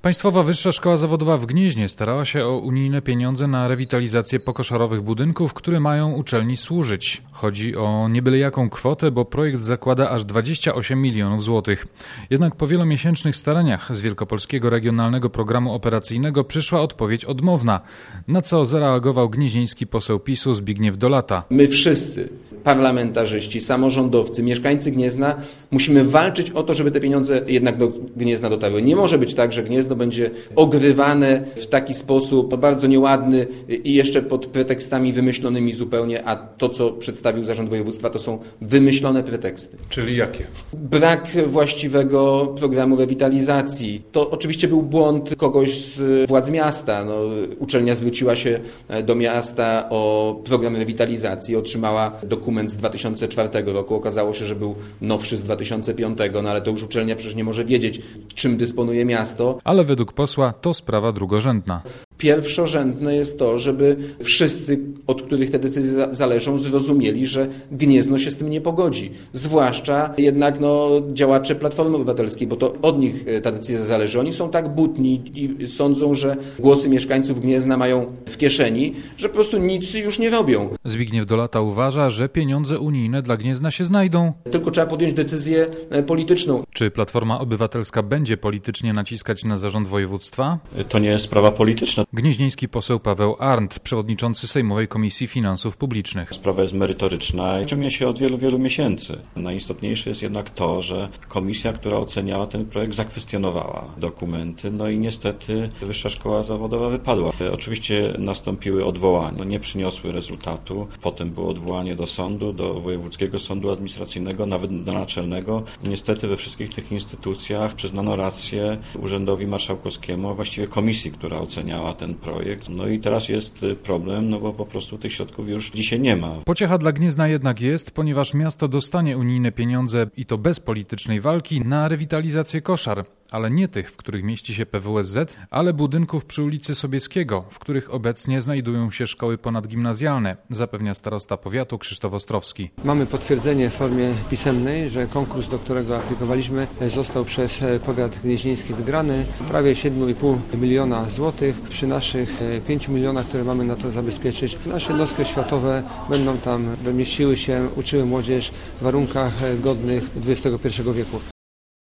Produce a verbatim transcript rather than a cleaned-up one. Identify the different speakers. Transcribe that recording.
Speaker 1: Państwowa Wyższa Szkoła Zawodowa w Gnieźnie starała się o unijne pieniądze na rewitalizację pokoszarowych budynków, które mają uczelni służyć. Chodzi o nie byle jaką kwotę, bo projekt zakłada aż dwadzieścia osiem milionów złotych. Jednak po wielomiesięcznych staraniach z Wielkopolskiego Regionalnego Programu Operacyjnego przyszła odpowiedź odmowna, na co zareagował gnieźnieński poseł PiSu Zbigniew Dolata.
Speaker 2: My wszyscy, parlamentarzyści, samorządowcy, mieszkańcy Gniezna, musimy walczyć o to, żeby te pieniądze jednak do Gniezna dotarły. Nie może być tak, że Gniezno będzie ogrywane w taki sposób bardzo nieładny i jeszcze pod pretekstami wymyślonymi zupełnie, a to, co przedstawił Zarząd Województwa, to są wymyślone preteksty.
Speaker 1: Czyli jakie?
Speaker 2: Brak właściwego programu rewitalizacji. To oczywiście był błąd kogoś z władz miasta. No, uczelnia zwróciła się do miasta o program rewitalizacji, otrzymała dokument z dwa tysiące czwartego roku. Okazało się, że był nowszy z dwa tysiące piątego, no ale to już uczelnia przecież nie może wiedzieć, czym dysponuje miasto.
Speaker 1: Ale według posła to sprawa drugorzędna.
Speaker 2: Pierwszorzędne jest to, żeby wszyscy, od których te decyzje zależą, zrozumieli, że Gniezno się z tym nie pogodzi. Zwłaszcza jednak no, działacze Platformy Obywatelskiej, bo to od nich ta decyzja zależy. Oni są tak butni i sądzą, że głosy mieszkańców Gniezna mają w kieszeni, że po prostu nic już nie robią.
Speaker 1: Zbigniew Dolata uważa, że pieniądze unijne dla Gniezna się znajdą.
Speaker 2: Tylko trzeba podjąć decyzję polityczną.
Speaker 1: Czy Platforma Obywatelska będzie politycznie naciskać na zarząd województwa?
Speaker 3: To nie jest sprawa polityczna.
Speaker 1: Gnieźnieński poseł Paweł Arndt, przewodniczący Sejmowej Komisji Finansów Publicznych.
Speaker 3: Sprawa jest merytoryczna i ciągnie się od wielu, wielu miesięcy. Najistotniejsze jest jednak to, że komisja, która oceniała ten projekt, zakwestionowała dokumenty, no i niestety Wyższa Szkoła Zawodowa wypadła. Oczywiście nastąpiły odwołania, nie przyniosły rezultatu. Potem było odwołanie do sądu, do Wojewódzkiego Sądu Administracyjnego, nawet do Naczelnego. Niestety we wszystkich tych instytucjach przyznano rację Urzędowi Marszałkowskiemu, a właściwie komisji, która oceniała ten projekt. No i teraz jest problem, no bo po prostu tych środków już dzisiaj nie ma.
Speaker 1: Pociecha dla Gniezna jednak jest, ponieważ miasto dostanie unijne pieniądze i to bez politycznej walki na rewitalizację koszar, ale nie tych, w których mieści się P W S Z, ale budynków przy ulicy Sobieskiego, w których obecnie znajdują się szkoły ponadgimnazjalne, zapewnia starosta powiatu Krzysztof Ostrowski.
Speaker 4: Mamy potwierdzenie w formie pisemnej, że konkurs, do którego aplikowaliśmy, został przez powiat gnieźnieński wygrany. Prawie siedem i pół miliona złotych. Przy naszych pięciu milionach, które mamy na to zabezpieczyć, nasze jednostki oświatowe będą tam mieściły się, uczyły młodzież w warunkach godnych dwudziestego pierwszego wieku.